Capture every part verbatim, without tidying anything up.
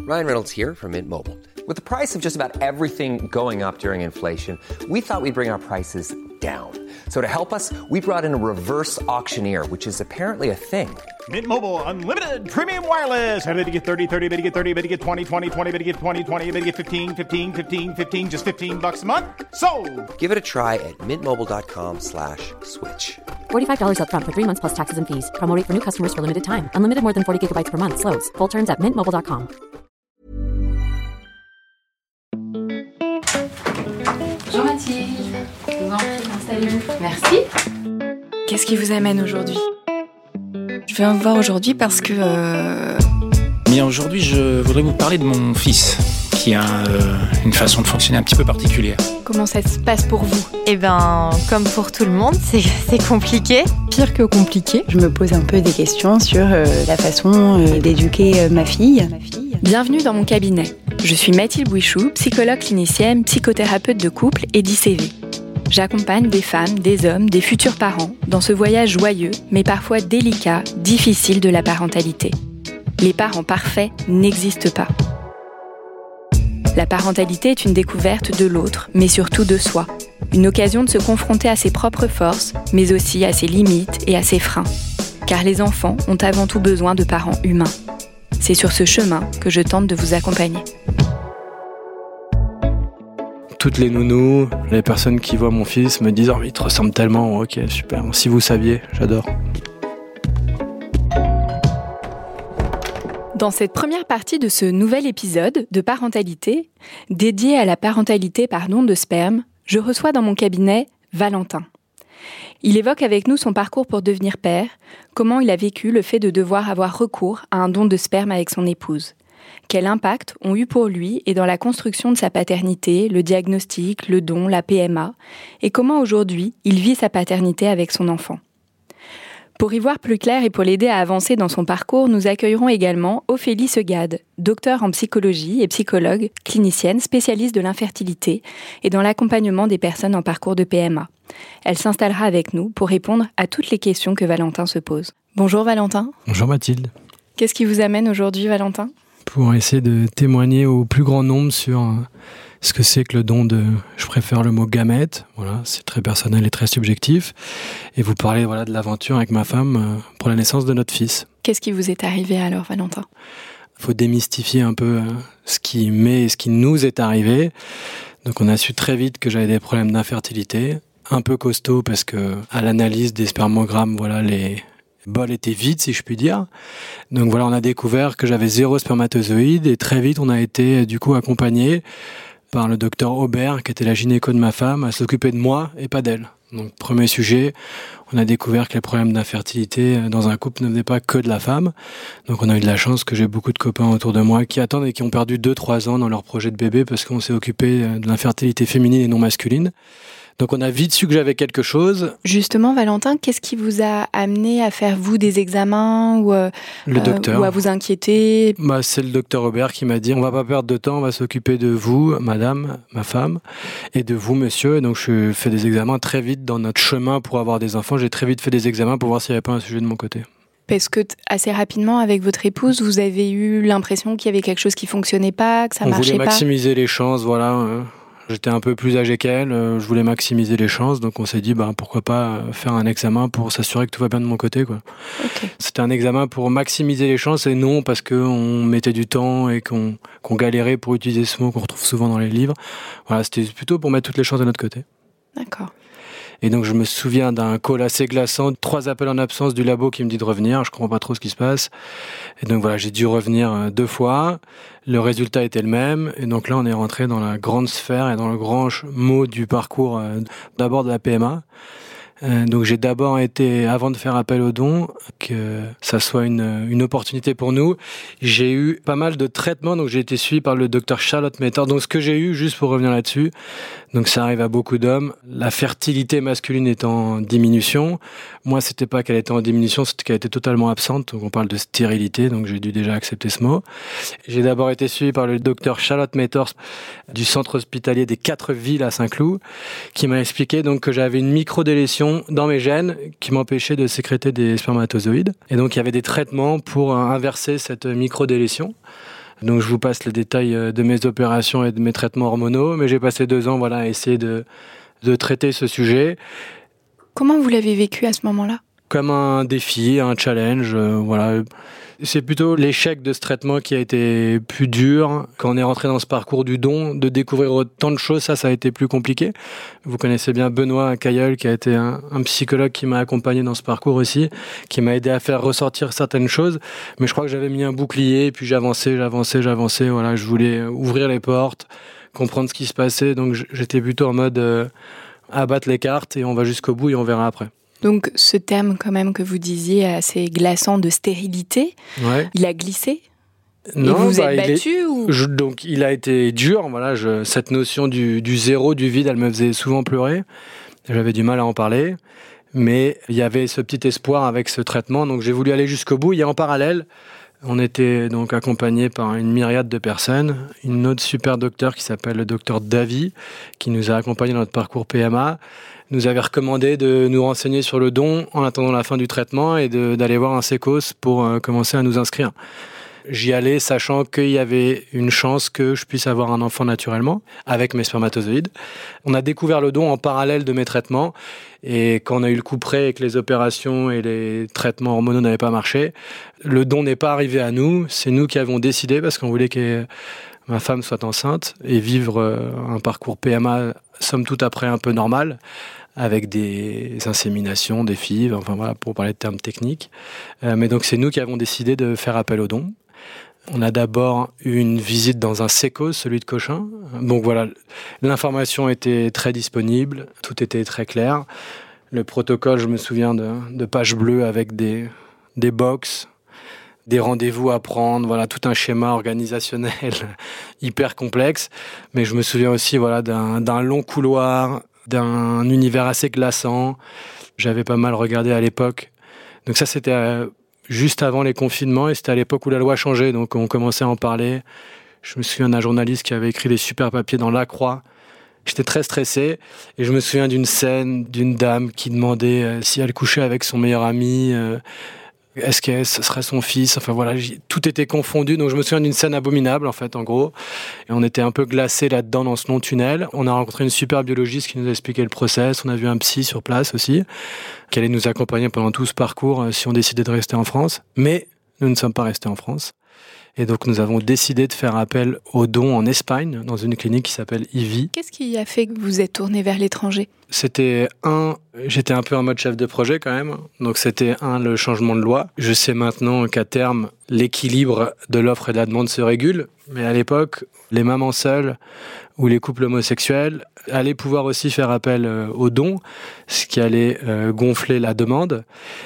Ryan Reynolds here from Mint Mobile. With the price of just about everything going up during inflation, we thought we'd bring our prices down. So to help us, we brought in a reverse auctioneer, which is apparently a thing. Mint Mobile Unlimited Premium Wireless. How to get thirty, thirty, how to get thirty, how to get twenty, twenty, twenty, how to get twenty, twenty, how to get fifteen, fifteen, fifteen, fifteen, just fifteen bucks a month? Sold! Give it a try at mintmobile.com slash switch. forty-five dollars up front for three months plus taxes and fees. Promo rate for new customers for limited time. Unlimited more than forty gigabytes per month. Slows full terms at mint mobile dot com. Bonjour Mathilde. Je vous en prie, installez-vous. Merci. Qu'est-ce qui vous amène aujourd'hui ? Je viens vous voir aujourd'hui parce que... Euh... Bien, aujourd'hui, je voudrais vous parler de mon fils, qui a euh, une façon de fonctionner un petit peu particulière. Comment ça se passe pour vous ? Eh ben, comme pour tout le monde, c'est, c'est compliqué. Pire que compliqué. Je me pose un peu des questions sur euh, la façon euh, d'éduquer euh, ma fille. ma fille. Bienvenue dans mon cabinet. Je suis Mathilde Bouichou, psychologue clinicienne, psychothérapeute de couple et d'I C V. J'accompagne des femmes, des hommes, des futurs parents dans ce voyage joyeux, mais parfois délicat, difficile de la parentalité. Les parents parfaits n'existent pas. La parentalité est une découverte de l'autre, mais surtout de soi. Une occasion de se confronter à ses propres forces, mais aussi à ses limites et à ses freins. Car les enfants ont avant tout besoin de parents humains. C'est sur ce chemin que je tente de vous accompagner. Toutes les nounous, les personnes qui voient mon fils me disent « Oh, il te ressemble tellement, ok, super, si vous saviez, j'adore ». Dans cette première partie de ce nouvel épisode de parentalité, dédié à la parentalité par don de sperme, je reçois dans mon cabinet Valentin. Il évoque avec nous son parcours pour devenir père, comment il a vécu le fait de devoir avoir recours à un don de sperme avec son épouse. Quel impact ont eu pour lui et dans la construction de sa paternité, le diagnostic, le don, la P M A, et comment aujourd'hui il vit sa paternité avec son enfant. Pour y voir plus clair et pour l'aider à avancer dans son parcours, nous accueillerons également Ophélie Segade, docteure en psychologie et psychologue, clinicienne, spécialiste de l'infertilité et dans l'accompagnement des personnes en parcours de P M A. Elle s'installera avec nous pour répondre à toutes les questions que Valentin se pose. Bonjour Valentin. Bonjour Mathilde. Qu'est-ce qui vous amène aujourd'hui Valentin ? Pour essayer de témoigner au plus grand nombre sur euh, ce que c'est que le don de... Je préfère le mot gamète, voilà, c'est très personnel et très subjectif. Et vous parlez voilà, de l'aventure avec ma femme euh, pour la naissance de notre fils. Qu'est-ce qui vous est arrivé alors Valentin ? Il faut démystifier un peu euh, ce qui m'est et ce qui nous est arrivé. Donc on a su très vite que j'avais des problèmes d'infertilité, un peu costaud parce que à l'analyse des spermogrammes, voilà, les bols étaient vides si je puis dire. Donc voilà, on a découvert que j'avais zéro spermatozoïde et très vite on a été du coup accompagné par le docteur Aubert qui était la gynéco de ma femme à s'occuper de moi et pas d'elle. Donc premier sujet, on a découvert que les problèmes d'infertilité dans un couple ne venaient pas que de la femme. Donc on a eu de la chance que j'ai beaucoup de copains autour de moi qui attendent et qui ont perdu deux trois ans dans leur projet de bébé parce qu'on s'est occupé de l'infertilité féminine et non masculine. Donc on a vite su que j'avais quelque chose. Justement, Valentin, qu'est-ce qui vous a amené à faire, vous, des examens ou, euh, le docteur. ou à vous inquiéter ? Bah, c'est le docteur Aubert qui m'a dit « On va pas perdre de temps, on va s'occuper de vous, madame, ma femme, et de vous, monsieur. » Et donc je fais des examens très vite dans notre chemin pour avoir des enfants. J'ai très vite fait des examens pour voir s'il n'y avait pas un sujet de mon côté. Parce que t- assez rapidement, avec votre épouse, vous avez eu l'impression qu'il y avait quelque chose qui fonctionnait pas, que ça on marchait pas. On voulait maximiser les chances, voilà. Euh. J'étais un peu plus âgé qu'elle, euh, je voulais maximiser les chances, donc on s'est dit bah, pourquoi pas faire un examen pour s'assurer que tout va bien de mon côté, quoi. Okay. C'était un examen pour maximiser les chances et non parce qu'on mettait du temps et qu'on, qu'on galérait pour utiliser ce mot qu'on retrouve souvent dans les livres. Voilà, c'était plutôt pour mettre toutes les chances de notre côté. D'accord. Et donc je me souviens d'un call assez glaçant, trois appels en absence du labo qui me dit de revenir, je comprends pas trop ce qui se passe. Et donc voilà, j'ai dû revenir deux fois, le résultat était le même, et donc là on est rentré dans la grande sphère et dans le grand mot du parcours euh, d'abord de la P M A. Euh, donc j'ai d'abord été, avant de faire appel aux dons, que ça soit une, une opportunité pour nous, j'ai eu pas mal de traitements, donc j'ai été suivi par le docteur Charlotte Metter. Donc ce que j'ai eu, juste pour revenir là-dessus, donc ça arrive à beaucoup d'hommes, la fertilité masculine est en diminution. Moi c'était pas qu'elle était en diminution, c'était qu'elle était totalement absente, donc on parle de stérilité, donc j'ai dû déjà accepter ce mot. J'ai d'abord été suivi par le docteur Charlotte Metter du centre hospitalier des Quatre Villes à Saint-Cloud, qui m'a expliqué donc que j'avais une microdélétion dans mes gènes qui m'empêchaient de sécréter des spermatozoïdes. Et donc il y avait des traitements pour inverser cette microdélétion. Donc je vous passe les détails de mes opérations et de mes traitements hormonaux, mais j'ai passé deux ans voilà, à essayer de, de traiter ce sujet. Comment vous l'avez vécu à ce moment-là ? Comme un défi, un challenge, euh, voilà. C'est plutôt l'échec de ce traitement qui a été plus dur. Quand on est rentré dans ce parcours du don, de découvrir autant de choses, ça, ça a été plus compliqué. Vous connaissez bien Benoît Cailleul, qui a été un, un psychologue qui m'a accompagné dans ce parcours aussi, qui m'a aidé à faire ressortir certaines choses. Mais je crois que j'avais mis un bouclier, puis j'avançais, j'avançais, j'avançais. Voilà, je voulais ouvrir les portes, comprendre ce qui se passait. Donc j'étais plutôt en mode euh, abattre les cartes et on va jusqu'au bout et on verra après. Donc ce terme quand même que vous disiez assez glaçant de stérilité, ouais. Il a glissé ? Non, et vous vous bah, êtes battu est... ou... je, Donc il a été dur, voilà, je... cette notion du, du zéro, du vide, elle me faisait souvent pleurer, j'avais du mal à en parler, mais il y avait ce petit espoir avec ce traitement, donc j'ai voulu aller jusqu'au bout. Et en parallèle, on était donc accompagné par une myriade de personnes, une autre super docteur qui s'appelle le docteur Davy, qui nous a accompagnés dans notre parcours P M A, nous avait recommandé de nous renseigner sur le don en attendant la fin du traitement et de, d'aller voir un sécos pour euh, commencer à nous inscrire. J'y allais sachant qu'il y avait une chance que je puisse avoir un enfant naturellement avec mes spermatozoïdes. On a découvert le don en parallèle de mes traitements et quand on a eu le coup près et que les opérations et les traitements hormonaux n'avaient pas marché, le don n'est pas arrivé à nous. C'est nous qui avons décidé parce qu'on voulait que ma femme soit enceinte et vivre un parcours P M A somme toute après un peu normal, avec des inséminations, des F I V, enfin voilà, pour parler de termes techniques. Euh, mais donc c'est nous qui avons décidé de faire appel au don. On a d'abord eu une visite dans un sécos, celui de Cochin. Donc voilà, l'information était très disponible, tout était très clair. Le protocole, je me souviens de, de pages bleues avec des, des box, des rendez-vous à prendre, voilà, tout un schéma organisationnel hyper complexe. Mais je me souviens aussi voilà, d'un, d'un long couloir, d'un univers assez glaçant. J'avais pas mal regardé à l'époque. Donc ça, c'était euh, juste avant les confinements et c'était à l'époque où la loi changeait. Donc on commençait à en parler. Je me souviens d'un journaliste qui avait écrit des super papiers dans La Croix. J'étais très stressé et je me souviens d'une scène d'une dame qui demandait euh, si elle couchait avec son meilleur ami, euh, est-ce que ce serait son fils, enfin voilà, tout était confondu, donc je me souviens d'une scène abominable en fait, en gros, et on était un peu glacés là-dedans dans ce long tunnel. On a rencontré une super biologiste qui nous a expliqué le process, on a vu un psy sur place aussi, qui allait nous accompagner pendant tout ce parcours euh, si on décidait de rester en France, mais nous ne sommes pas restés en France. Et donc, nous avons décidé de faire appel aux dons en Espagne, dans une clinique qui s'appelle I V I. Qu'est-ce qui a fait que vous êtes tourné vers l'étranger ? C'était un, j'étais un peu en mode chef de projet quand même. Donc, c'était un, le changement de loi. Je sais maintenant qu'à terme, l'équilibre de l'offre et de la demande se régule. Mais à l'époque, les mamans seules ou les couples homosexuels allaient pouvoir aussi faire appel aux dons, ce qui allait euh, gonfler la demande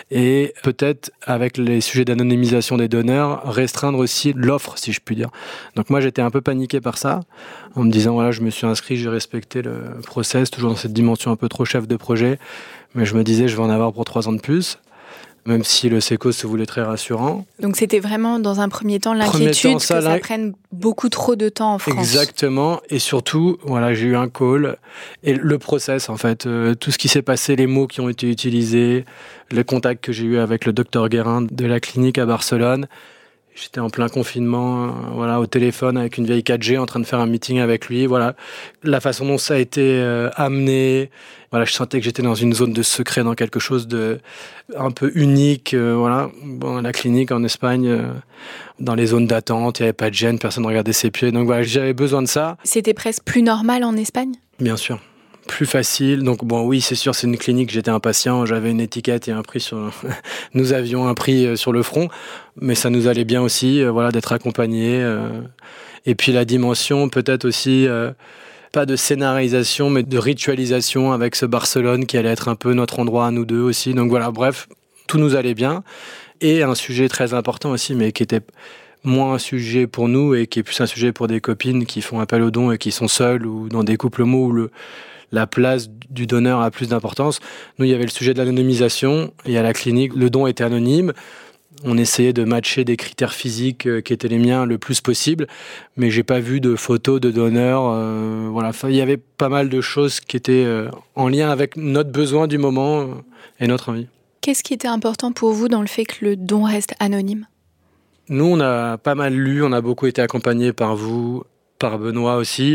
et peut-être, avec les sujets d'anonymisation des donneurs, restreindre aussi l'offre, si je puis dire. Donc moi, j'étais un peu paniqué par ça, en me disant, voilà, je me suis inscrit, j'ai respecté le process, toujours dans cette dimension un peu trop chef de projet, mais je me disais, je vais en avoir pour trois ans de plus. Même si le sécos se voulait très rassurant. Donc c'était vraiment, dans un premier temps, l'inquiétude temps, ça, que ça prenne beaucoup trop de temps en France. Exactement. Et surtout, voilà, j'ai eu un call. Et le process, en fait, euh, tout ce qui s'est passé, les mots qui ont été utilisés, le contact que j'ai eu avec le docteur Guérin de la clinique à Barcelone. J'étais en plein confinement, euh, voilà, au téléphone avec une vieille quatre G en train de faire un meeting avec lui. Voilà, la façon dont ça a été euh, amené. Voilà, je sentais que j'étais dans une zone de secret, dans quelque chose de un peu unique. Euh, voilà, bon, la clinique en Espagne, euh, dans les zones d'attente, il n'y avait pas de gêne, personne ne regardait ses pieds. Donc voilà, j'avais besoin de ça. C'était presque plus normal en Espagne ? Bien sûr. Plus facile. Donc bon, oui, c'est sûr, c'est une clinique, j'étais impatient, j'avais une étiquette et un prix sur... nous avions un prix sur le front, mais ça nous allait bien aussi, euh, voilà, d'être accompagnés. Euh... Et puis la dimension, peut-être aussi, euh, pas de scénarisation, mais de ritualisation avec ce Barcelone qui allait être un peu notre endroit à nous deux aussi. Donc voilà, bref, tout nous allait bien. Et un sujet très important aussi, mais qui était moins un sujet pour nous et qui est plus un sujet pour des copines qui font appel aux dons et qui sont seules ou dans des couples homo où le... la place du donneur a plus d'importance. Nous, il y avait le sujet de l'anonymisation, et à la clinique, le don était anonyme. On essayait de matcher des critères physiques euh, qui étaient les miens le plus possible, mais j'ai pas vu de photos de donneurs. Euh, voilà, enfin, il y avait pas mal de choses qui étaient euh, en lien avec notre besoin du moment euh, et notre envie. Qu'est-ce qui était important pour vous dans le fait que le don reste anonyme ? Nous, on a pas mal lu, on a beaucoup été accompagnés par vous, par Benoît aussi.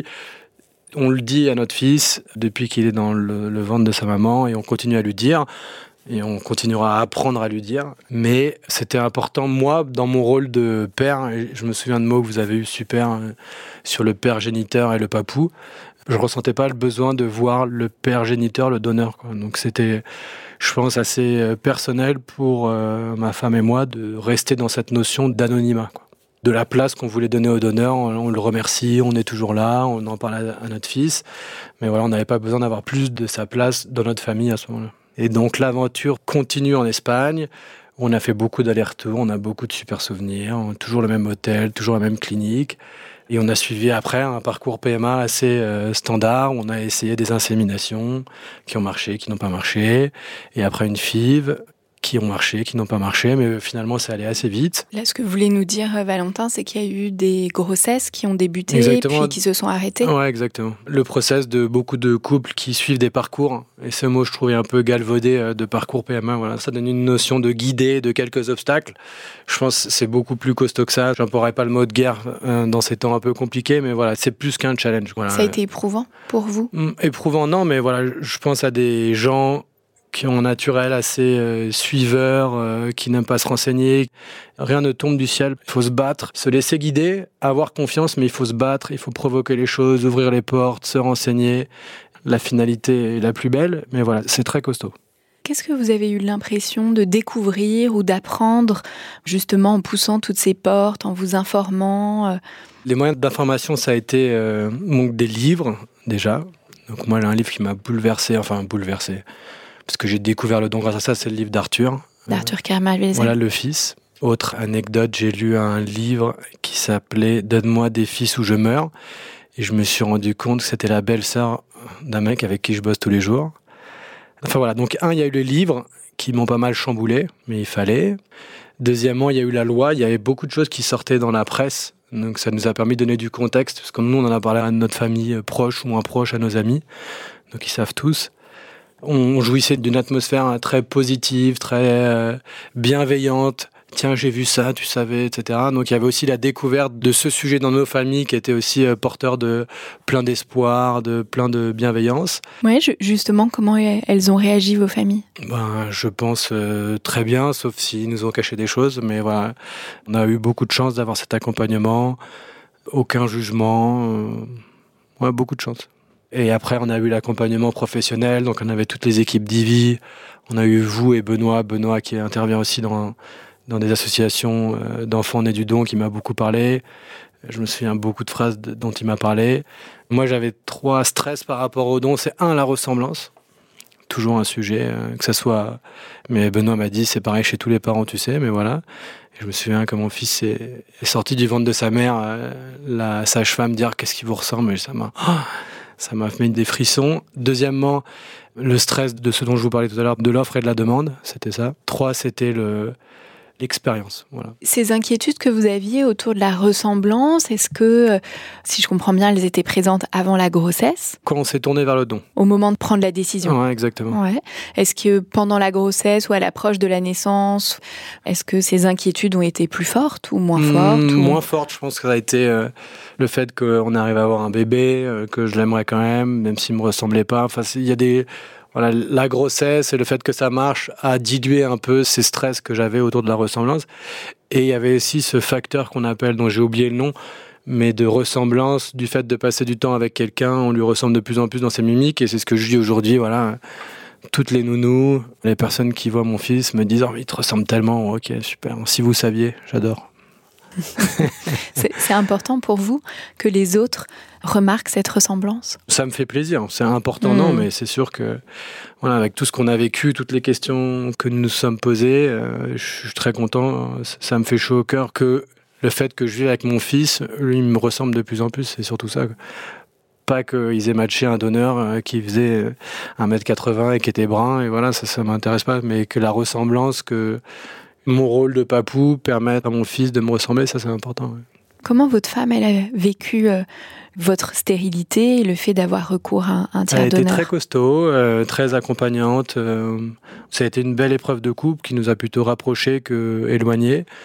On le dit à notre fils depuis qu'il est dans le, le ventre de sa maman et on continue à lui dire et on continuera à apprendre à lui dire. Mais c'était important, moi, dans mon rôle de père, et je me souviens de mots que vous avez eu super euh, sur le père géniteur et le papou, je ressentais pas le besoin de voir le père géniteur, le donneur, quoi. Donc c'était, je pense, assez personnel pour euh, ma femme et moi de rester dans cette notion d'anonymat, quoi. De la place qu'on voulait donner au donneur, on, on le remercie, on est toujours là, on en parle à, à notre fils. Mais voilà, on n'avait pas besoin d'avoir plus de sa place dans notre famille à ce moment-là. Et donc l'aventure continue en Espagne. On a fait beaucoup d'allers-retours, on a beaucoup de super souvenirs, on a toujours le même hôtel, toujours la même clinique. Et on a suivi après un parcours P M A assez euh, standard. On a essayé des inséminations qui ont marché, qui n'ont pas marché. Et après une F I V qui ont marché, qui n'ont pas marché, mais finalement ça allait assez vite. Là, ce que vous voulez nous dire, Valentin, c'est qu'il y a eu des grossesses qui ont débuté, exactement. Puis qui se sont arrêtées. Ouais, exactement. Le process de beaucoup de couples qui suivent des parcours, et ce mot je trouvais un peu galvaudé de parcours P M A, voilà, ça donne une notion de guider, de quelques obstacles. Je pense que c'est beaucoup plus costaud que ça. J'emploierai pas le mot de guerre euh, dans ces temps un peu compliqués, mais voilà, c'est plus qu'un challenge. Voilà. Ça a été éprouvant pour vous ? Hum, Éprouvant, non, mais voilà, je pense à des gens qui ont un naturel assez euh, suiveur, euh, qui n'aiment pas se renseigner. Rien ne tombe du ciel. Il faut se battre, se laisser guider, avoir confiance, mais il faut se battre, il faut provoquer les choses, ouvrir les portes, se renseigner. La finalité est la plus belle, mais voilà, c'est très costaud. Qu'est-ce que vous avez eu l'impression de découvrir ou d'apprendre, justement en poussant toutes ces portes, en vous informant ? Les moyens d'information, ça a été euh, donc des livres, déjà. Donc moi, j'ai un livre qui m'a bouleversé, enfin bouleversé, parce que j'ai découvert le don grâce à ça, c'est le livre d'Arthur. D'Arthur Kermal-Vezin. Voilà, le fils. Autre anecdote, j'ai lu un livre qui s'appelait « Donne-moi des fils ou je meurs ». Et je me suis rendu compte que c'était la belle-sœur d'un mec avec qui je bosse tous les jours. Enfin voilà, donc un, il y a eu les livres qui m'ont pas mal chamboulé, mais il fallait. Deuxièmement, il y a eu la loi, il y avait beaucoup de choses qui sortaient dans la presse. Donc ça nous a permis de donner du contexte, parce que nous, on en a parlé à notre famille proche ou moins proche, à nos amis. Donc ils savent tous. On jouissait d'une atmosphère très positive, très euh, bienveillante. Tiens, j'ai vu ça, tu savais, et cetera. Donc il y avait aussi la découverte de ce sujet dans nos familles qui était aussi euh, porteur de plein d'espoir, de plein de bienveillance. Oui, justement, comment elles ont réagi, vos familles ? Ben, je pense euh, très bien, sauf s'ils nous ont caché des choses. Mais voilà, on a eu beaucoup de chance d'avoir cet accompagnement, aucun jugement, euh, ouais, beaucoup de chance. Et après, on a eu l'accompagnement professionnel, donc on avait toutes les équipes d'I V I. On a eu vous et Benoît, Benoît qui intervient aussi dans, dans des associations d'enfants nés du don, qui m'a beaucoup parlé. Je me souviens beaucoup de phrases de, dont il m'a parlé. Moi, j'avais trois stress par rapport au don. C'est un, la ressemblance. Toujours un sujet, que ça soit... Mais Benoît m'a dit, c'est pareil chez tous les parents, tu sais, mais voilà. Et je me souviens que mon fils est, est sorti du ventre de sa mère, euh, la sage-femme dire « Qu'est-ce qui vous ressemble ?» Et ça m'a... Oh, ça m'a mis des frissons. Deuxièmement, le stress de ce dont je vous parlais tout à l'heure, de l'offre et de la demande, c'était ça. Trois, c'était le, l'expérience. Voilà. Ces inquiétudes que vous aviez autour de la ressemblance, est-ce que, si je comprends bien, elles étaient présentes avant la grossesse ? Quand on s'est tourné vers le don. Au moment de prendre la décision ? Ouais, exactement. Ouais. Est-ce que pendant la grossesse ou à l'approche de la naissance, est-ce que ces inquiétudes ont été plus fortes ou moins fortes mmh, ou... Moins fortes, je pense que ça a été euh, le fait qu'on arrive à avoir un bébé, euh, que je l'aimerais quand même, même s'il ne me ressemblait pas. Enfin, il y a des... Voilà, la grossesse et le fait que ça marche a dilué un peu ces stress que j'avais autour de la ressemblance. Et il y avait aussi ce facteur qu'on appelle, dont j'ai oublié le nom, mais de ressemblance, du fait de passer du temps avec quelqu'un, on lui ressemble de plus en plus dans ses mimiques. Et c'est ce que je dis aujourd'hui, voilà. Toutes les nounous, les personnes qui voient mon fils me disent « Oh, il te ressemble tellement, ok, super, si vous saviez, j'adore ». c'est, c'est important pour vous que les autres remarquent cette ressemblance ? Ça me fait plaisir, c'est important, mmh. non, mais c'est sûr que voilà, avec tout ce qu'on a vécu, toutes les questions que nous nous sommes posées, euh, je suis très content, ça me fait chaud au cœur que le fait que je vis avec mon fils, lui, il me ressemble de plus en plus, c'est surtout ça. Pas qu'ils aient matché un donneur qui faisait un mètre quatre-vingts et qui était brun, et voilà, ça, ça m'intéresse pas, mais que la ressemblance, que mon rôle de papou permette à mon fils de me ressembler, ça c'est important. Ouais. Comment votre femme, elle a vécu euh, votre stérilité et le fait d'avoir recours à un tiers-donneur ? Elle a été très costaud, euh, très accompagnante. Euh, ça a été une belle épreuve de couple qui nous a plutôt rapprochés qu'éloignés.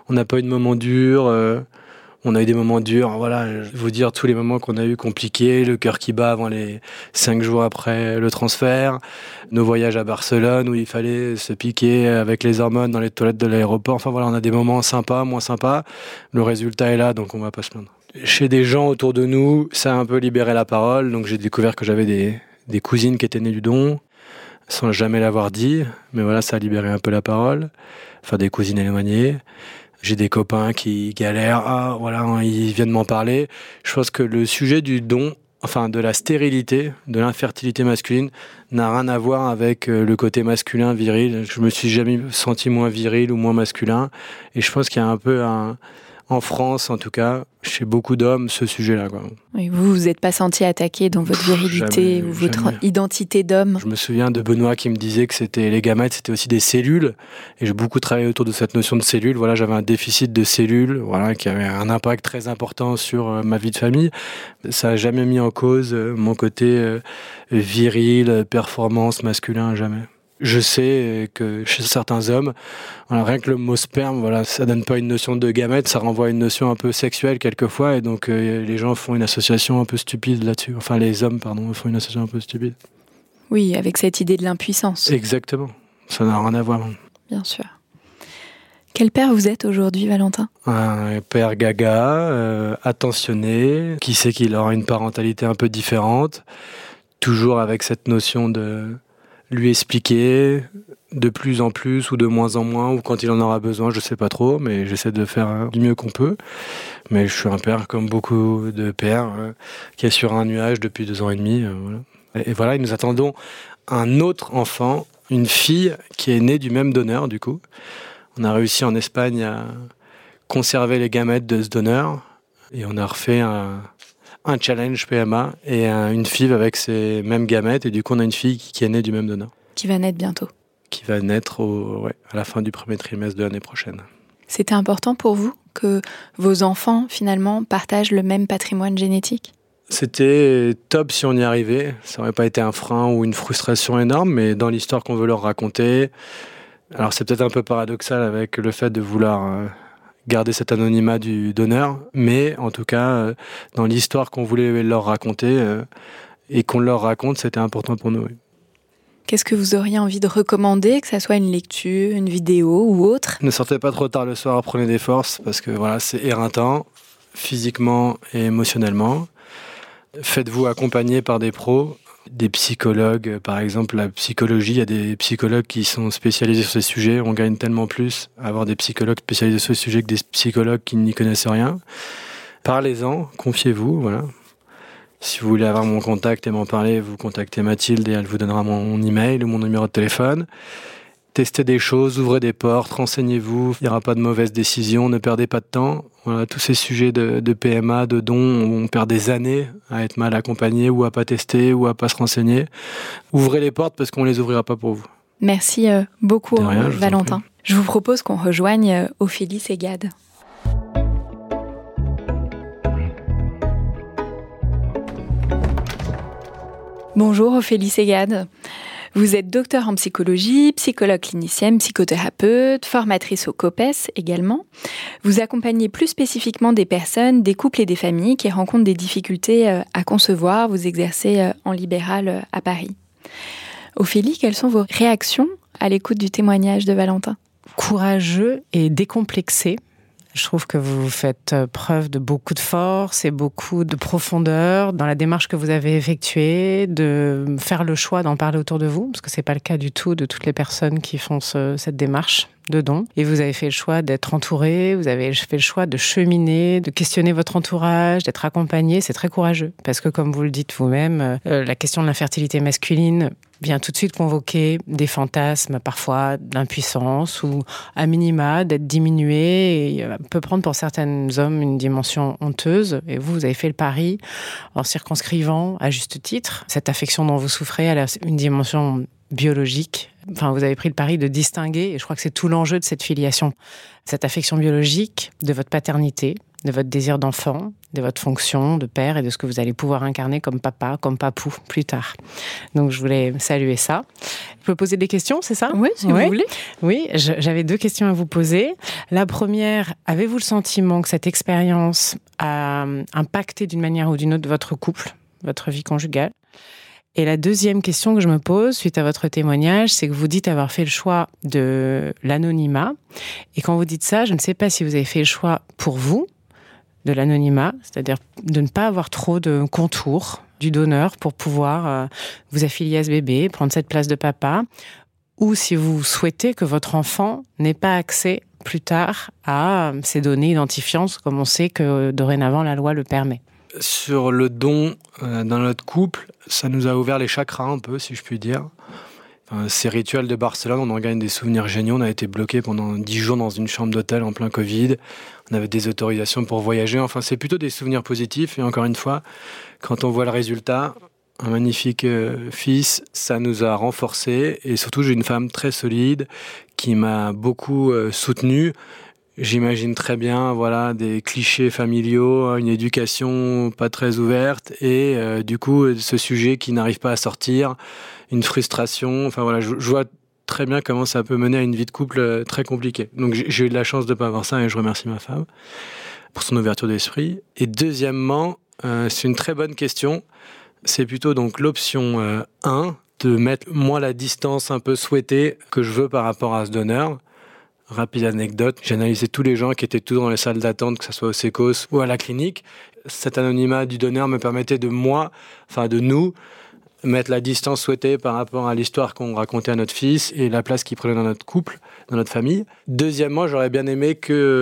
On n'a pas eu de moments durs. Euh, on a eu des moments durs. Voilà, je vais vous dire tous les moments qu'on a eu compliqués, le cœur qui bat avant les cinq jours après le transfert, nos voyages à Barcelone où il fallait se piquer avec les hormones dans les toilettes de l'aéroport. Enfin voilà, on a des moments sympas, moins sympas. Le résultat est là, donc on va pas se plaindre. Chez des gens autour de nous, ça a un peu libéré la parole. Donc j'ai découvert que j'avais des, des cousines qui étaient nées du don, sans jamais l'avoir dit. Mais voilà, ça a libéré un peu la parole. Enfin, des cousines éloignées. J'ai des copains qui galèrent. Ah, voilà, ils viennent m'en parler. Je pense que le sujet du don, enfin de la stérilité, de l'infertilité masculine, n'a rien à voir avec le côté masculin, viril. Je me suis jamais senti moins viril ou moins masculin. Et je pense qu'il y a un peu un... En France, en tout cas, chez beaucoup d'hommes, ce sujet-là, quoi. Oui, vous vous êtes pas senti attaqué dans votre virilité jamais, ou votre jamais. identité d'homme. Je me souviens de Benoît qui me disait que c'était les gamètes, c'était aussi des cellules. Et j'ai beaucoup travaillé autour de cette notion de cellules. Voilà, j'avais un déficit de cellules, voilà, qui avait un impact très important sur euh, ma vie de famille. Ça a jamais mis en cause euh, mon côté euh, viril, performance, masculin, jamais. Je sais que chez certains hommes, voilà, rien que le mot sperme, voilà, ça donne pas une notion de gamète, ça renvoie à une notion un peu sexuelle quelquefois, et donc euh, les gens font une association un peu stupide là-dessus. Enfin, les hommes, pardon, font une association un peu stupide. Oui, avec cette idée de l'impuissance. Exactement, ça n'a rien à voir. Bien sûr. Quel père vous êtes aujourd'hui, Valentin ? Un père gaga, euh, attentionné, qui sait qu'il aura une parentalité un peu différente, toujours avec cette notion de... lui expliquer de plus en plus ou de moins en moins, ou quand il en aura besoin, je sais pas trop, mais j'essaie de faire du mieux qu'on peut. Mais je suis un père comme beaucoup de pères, euh, qui est sur un nuage depuis deux ans et demi. Euh, voilà. Et, et voilà, nous attendons un autre enfant, une fille qui est née du même donneur, du coup. On a réussi en Espagne à conserver les gamètes de ce donneur, et on a refait un... un challenge P M A et un, une F I V avec ces mêmes gamètes, et du coup on a une fille qui est née du même donneur. Qui va naître bientôt. Qui va naître au, ouais, à la fin du premier trimestre de l'année prochaine. C'était important pour vous que vos enfants finalement partagent le même patrimoine génétique ? C'était top si on y arrivait, ça n'aurait pas été un frein ou une frustration énorme, mais dans l'histoire qu'on veut leur raconter, alors c'est peut-être un peu paradoxal avec le fait de vouloir... Euh, garder cet anonymat du donneur, mais en tout cas, euh, dans l'histoire qu'on voulait leur raconter euh, et qu'on leur raconte, c'était important pour nous. Oui. Qu'est-ce que vous auriez envie de recommander, que ça soit une lecture, une vidéo ou autre ? Ne sortez pas trop tard le soir, prenez des forces, parce que voilà, c'est éreintant, physiquement et émotionnellement. Faites-vous accompagner par des pros, des psychologues, par exemple la psychologie, il y a des psychologues qui sont spécialisés sur ces sujets, on gagne tellement plus à avoir des psychologues spécialisés sur ces sujets que des psychologues qui n'y connaissent rien. Parlez-en, confiez-vous, voilà. Si vous voulez avoir mon contact et m'en parler, vous contactez Mathilde et elle vous donnera mon email ou mon numéro de téléphone. Testez des choses, ouvrez des portes, renseignez-vous, il n'y aura pas de mauvaises décisions, ne perdez pas de temps. Voilà, tous ces sujets de, de P M A, de dons, où on perd des années à être mal accompagné ou à pas tester ou à pas se renseigner. Ouvrez les portes parce qu'on les ouvrira pas pour vous. Merci euh, beaucoup, rien, je Valentin. Je vous propose qu'on rejoigne euh, Ophélie Ségade. Bonjour Ophélie Ségade. Vous êtes docteur en psychologie, psychologue clinicienne, psychothérapeute, formatrice au COPES également. Vous accompagnez plus spécifiquement des personnes, des couples et des familles qui rencontrent des difficultés à concevoir. Vous exercez en libéral à Paris. Ophélie, quelles sont vos réactions à l'écoute du témoignage de Valentin ? Courageux et décomplexé. Je trouve que vous faites preuve de beaucoup de force et beaucoup de profondeur dans la démarche que vous avez effectuée, de faire le choix d'en parler autour de vous, parce que c'est pas le cas du tout de toutes les personnes qui font ce, cette démarche de don. Et vous avez fait le choix d'être entouré, vous avez fait le choix de cheminer, de questionner votre entourage, d'être accompagné. C'est très courageux, parce que comme vous le dites vous-même, euh, la question de l'infertilité masculine vient tout de suite convoquer des fantasmes, parfois d'impuissance ou à minima d'être diminué, et peut prendre pour certains hommes une dimension honteuse. Et vous, vous avez fait le pari en circonscrivant, à juste titre, cette affection dont vous souffrez à une dimension biologique. Enfin, vous avez pris le pari de distinguer, et je crois que c'est tout l'enjeu de cette filiation, cette affection biologique de votre paternité, de votre désir d'enfant, de votre fonction de père et de ce que vous allez pouvoir incarner comme papa, comme papou plus tard. Donc, je voulais saluer ça. Je peux poser des questions, c'est ça ? Oui, si oui. vous voulez. Oui, je, j'avais deux questions à vous poser. La première, avez-vous le sentiment que cette expérience a impacté d'une manière ou d'une autre votre couple, votre vie conjugale ? Et la deuxième question que je me pose suite à votre témoignage, c'est que vous dites avoir fait le choix de l'anonymat. Et quand vous dites ça, je ne sais pas si vous avez fait le choix pour vous, de l'anonymat, c'est-à-dire de ne pas avoir trop de contours du donneur pour pouvoir euh, vous affilier à ce bébé, prendre cette place de papa, ou si vous souhaitez que votre enfant n'ait pas accès plus tard à ces données identifiantes, comme on sait que dorénavant la loi le permet. Sur le don euh, dans notre couple, ça nous a ouvert les chakras un peu, si je puis dire. Enfin, ces rituels de Barcelone, on en gagne des souvenirs géniaux. On a été bloqué pendant dix jours dans une chambre d'hôtel en plein Covid. On avait des autorisations pour voyager. Enfin, c'est plutôt des souvenirs positifs. Et encore une fois, quand on voit le résultat, un magnifique euh, fils, ça nous a renforcés. Et surtout, j'ai une femme très solide qui m'a beaucoup euh, soutenu. J'imagine très bien, voilà, des clichés familiaux, une éducation pas très ouverte et euh, du coup ce sujet qui n'arrive pas à sortir, une frustration. Enfin voilà, je, je vois très bien comment ça peut mener à une vie de couple très compliquée. Donc j'ai, j'ai eu de la chance de pas avoir ça et je remercie ma femme pour son ouverture d'esprit. Et deuxièmement, euh, c'est une très bonne question. C'est plutôt donc l'option euh, un, de mettre moi la distance un peu souhaitée que je veux par rapport à ce donneur. Rapide anecdote, j'ai analysé tous les gens qui étaient tous dans les salles d'attente, que ce soit au Sécos ou à la clinique. Cet anonymat du donneur me permettait de moi, enfin de nous, mettre la distance souhaitée par rapport à l'histoire qu'on racontait à notre fils et la place qu'il prenait dans notre couple, dans notre famille. Deuxièmement, j'aurais bien aimé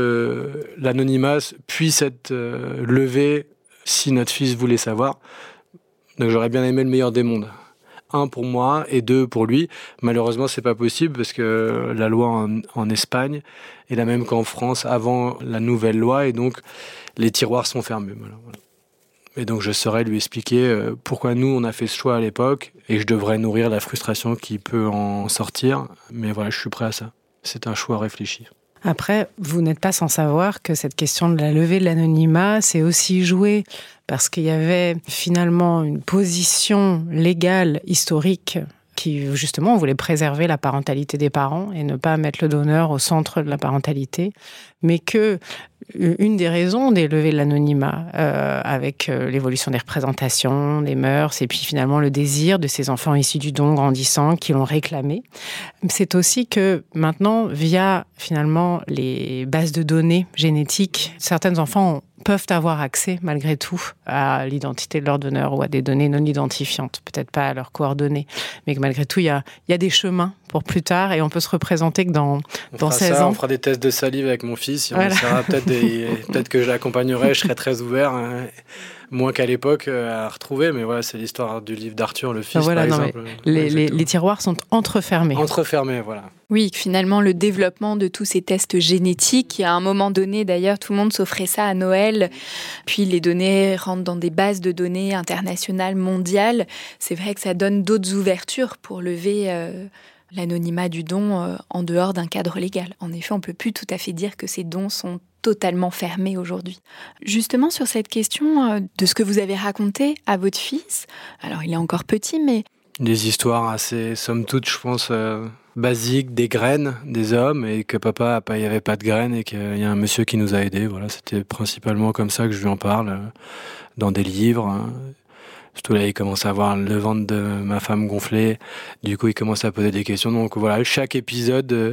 que l'anonymat puisse être euh, levé si notre fils voulait savoir. Donc j'aurais bien aimé le meilleur des mondes. Un pour moi et deux pour lui. Malheureusement, c'est pas possible parce que la loi en, en Espagne est la même qu'en France avant la nouvelle loi et donc les tiroirs sont fermés. Voilà, voilà. Et donc je saurais lui expliquer pourquoi nous on a fait ce choix à l'époque et je devrais nourrir la frustration qui peut en sortir. Mais voilà, je suis prêt à ça. C'est un choix réfléchi. Après, vous n'êtes pas sans savoir que cette question de la levée de l'anonymat, c'est aussi joué parce qu'il y avait finalement une position légale, historique, qui justement voulait préserver la parentalité des parents et ne pas mettre le donneur au centre de la parentalité, mais que une des raisons des levées de l'anonymat, euh, avec euh, l'évolution des représentations, des mœurs, et puis finalement le désir de ces enfants issus du don grandissant qui l'ont réclamé, c'est aussi que maintenant, via finalement les bases de données génétiques, certains enfants ont peuvent avoir accès, malgré tout, à l'identité de leur donneur ou à des données non identifiantes, peut-être pas à leurs coordonnées, mais que malgré tout, il y a, il y a des chemins pour plus tard et on peut se représenter que dans, dans seize ça, ans. On fera des tests de salive avec mon fils, et voilà. on essaiera peut-être, des, peut-être que je l'accompagnerai, je serai très ouvert, hein, moins qu'à l'époque à retrouver, mais voilà, c'est l'histoire du livre d'Arthur, le fils, voilà, par non, exemple. Les, les, les tiroirs sont entrefermés. Entrefermés, voilà. Oui, finalement, le développement de tous ces tests génétiques, à un moment donné, d'ailleurs, tout le monde s'offrait ça à Noël, puis les données rentrent dans des bases de données internationales, mondiales. C'est vrai que ça donne d'autres ouvertures pour lever euh, l'anonymat du don euh, en dehors d'un cadre légal. En effet, on ne peut plus tout à fait dire que ces dons sont totalement fermés aujourd'hui. Justement, sur cette question euh, de ce que vous avez raconté à votre fils, alors il est encore petit, mais... Des histoires assez, somme toute, je pense, euh, basiques, des graines, des hommes, et que papa, il n'y avait pas de graines, et qu'il y a un monsieur qui nous a aidés. Voilà, c'était principalement comme ça que je lui en parle, euh, dans des livres. Hein. Surtout là, il commence à voir le ventre de ma femme gonflé. Du coup, il commence à poser des questions. Donc voilà, chaque épisode... Euh,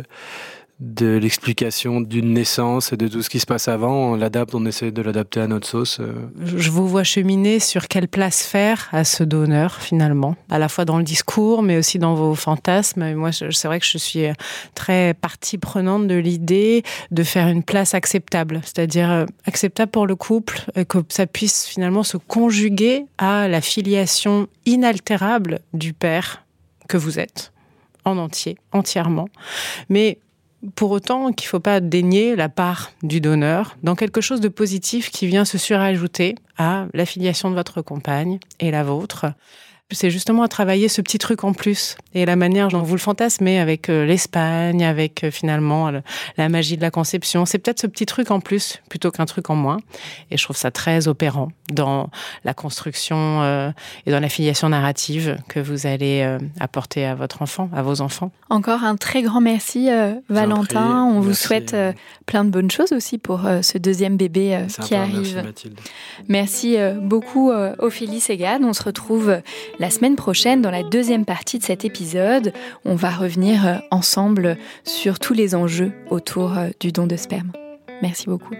de l'explication d'une naissance et de tout ce qui se passe avant, on l'adapte, on essaie de l'adapter à notre sauce. Je vous vois cheminer sur quelle place faire à ce donneur, finalement, à la fois dans le discours, mais aussi dans vos fantasmes. Et moi, c'est vrai que je suis très partie prenante de l'idée de faire une place acceptable, c'est-à-dire acceptable pour le couple, que ça puisse finalement se conjuguer à la filiation inaltérable du père que vous êtes, en entier, entièrement. Mais pour autant qu'il ne faut pas dénier la part du donneur dans quelque chose de positif qui vient se surajouter à la filiation de votre compagne et la vôtre, c'est justement à travailler ce petit truc en plus. Et la manière dont vous le fantasmez avec euh, l'Espagne, avec euh, finalement le, la magie de la conception, c'est peut-être ce petit truc en plus plutôt qu'un truc en moins. Et je trouve ça très opérant dans la construction euh, et dans la filiation narrative que vous allez euh, apporter à votre enfant, à vos enfants. Encore un très grand merci, euh, Valentin. On merci. Vous souhaite euh, plein de bonnes choses aussi pour euh, ce deuxième bébé euh, qui arrive. Merci Mathilde. Merci euh, beaucoup euh, Ophélie Segade. On se retrouve euh, la semaine prochaine dans la deuxième partie de cet épisode. On va revenir euh, ensemble sur tous les enjeux autour euh, du don de sperme. Merci beaucoup.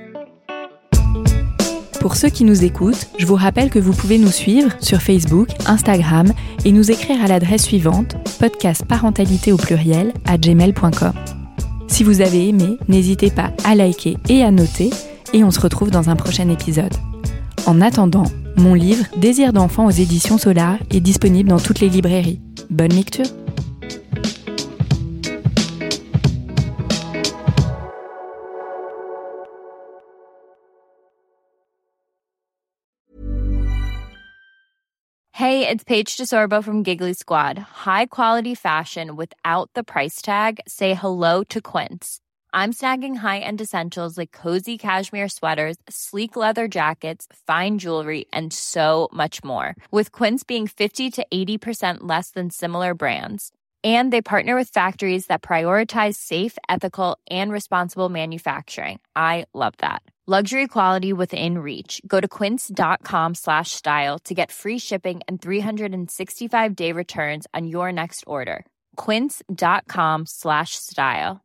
Pour ceux qui nous écoutent, je vous rappelle que vous pouvez nous suivre sur Facebook, Instagram et nous écrire à l'adresse suivante podcastparentalité au pluriel à gmail point com. Si vous avez aimé, n'hésitez pas à liker et à noter et on se retrouve dans un prochain épisode. En attendant, mon livre Désir d'enfant aux éditions Solar est disponible dans toutes les librairies. Bonne lecture! Hey, it's Paige DeSorbo from Giggly Squad. High quality fashion without the price tag. Say hello to Quince. I'm snagging high-end essentials like cozy cashmere sweaters, sleek leather jackets, fine jewelry, and so much more. With Quince being fifty to eighty percent less than similar brands. And they partner with factories that prioritize safe, ethical, and responsible manufacturing. I love that. Luxury quality within reach. Go to quince.com slash style to get free shipping and three sixty-five day returns on your next order. Quince.com slash style.